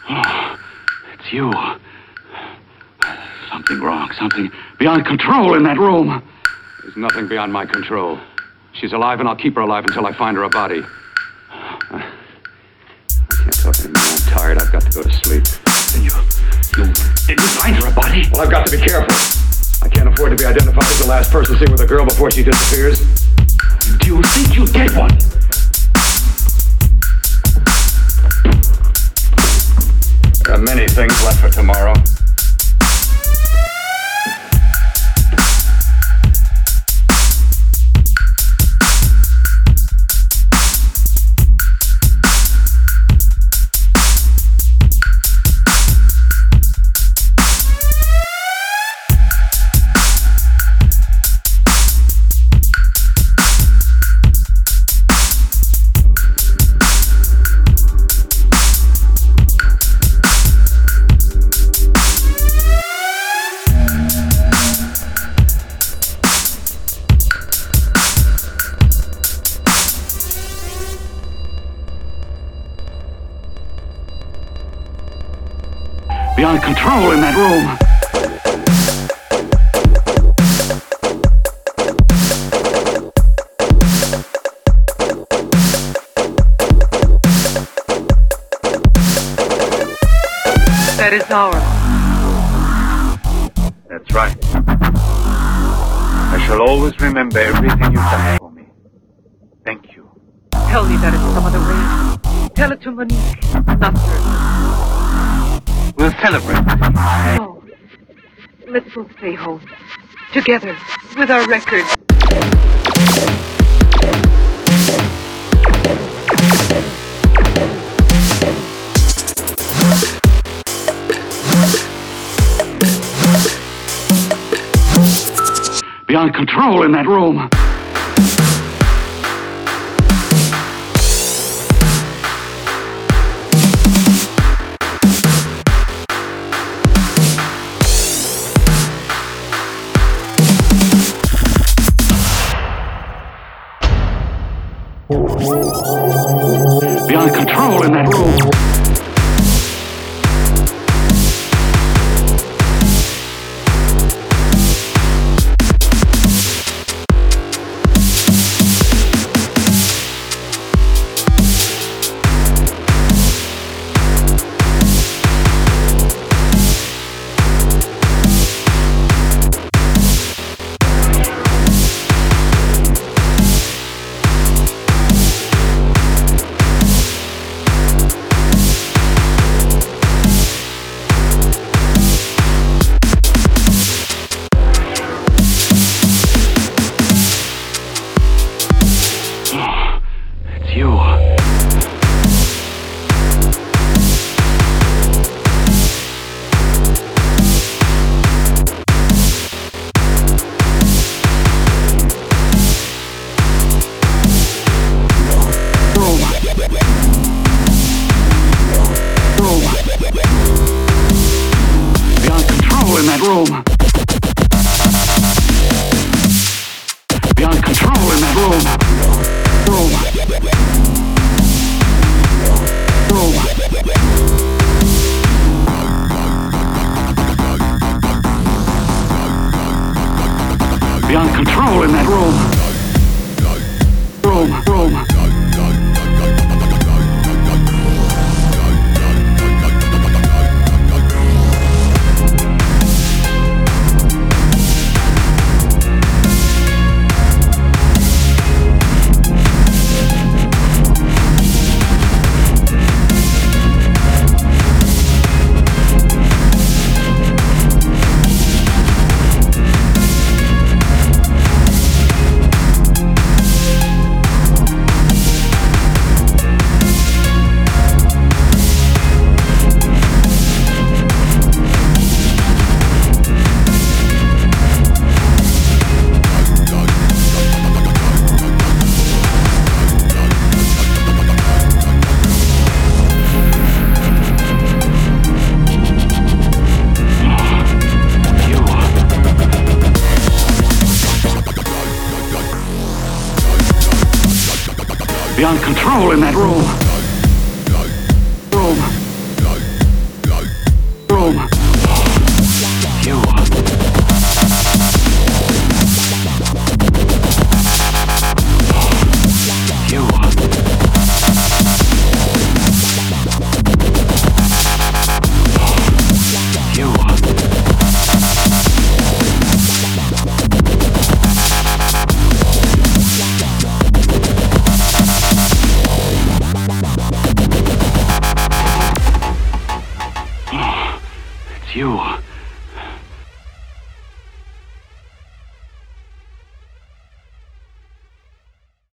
Oh, it's you. Something wrong. Something beyond control in that room. There's nothing beyond my control. She's alive, and I'll keep her alive until I find her a body. I can't talk anymore. I'm tired. I've got to go to sleep. Did you find her a body? Well, I've got to be careful. I can't afford to be identified as the last person seen with a girl before she disappears. Do you think you'll get one? There are many things left for tomorrow. Beyond control in that room. That is ours. That's right. I shall always remember everything you've done for me. Thank you. Tell me that it's some other way. Tell it to Monique, not her. We'll celebrate. No. Let's both stay home. Together, with our records. Beyond control in that room. Beyond control in that room. Room. Beyond control in that room. Room. Beyond control in that room. Room. Beyond control in that room. You.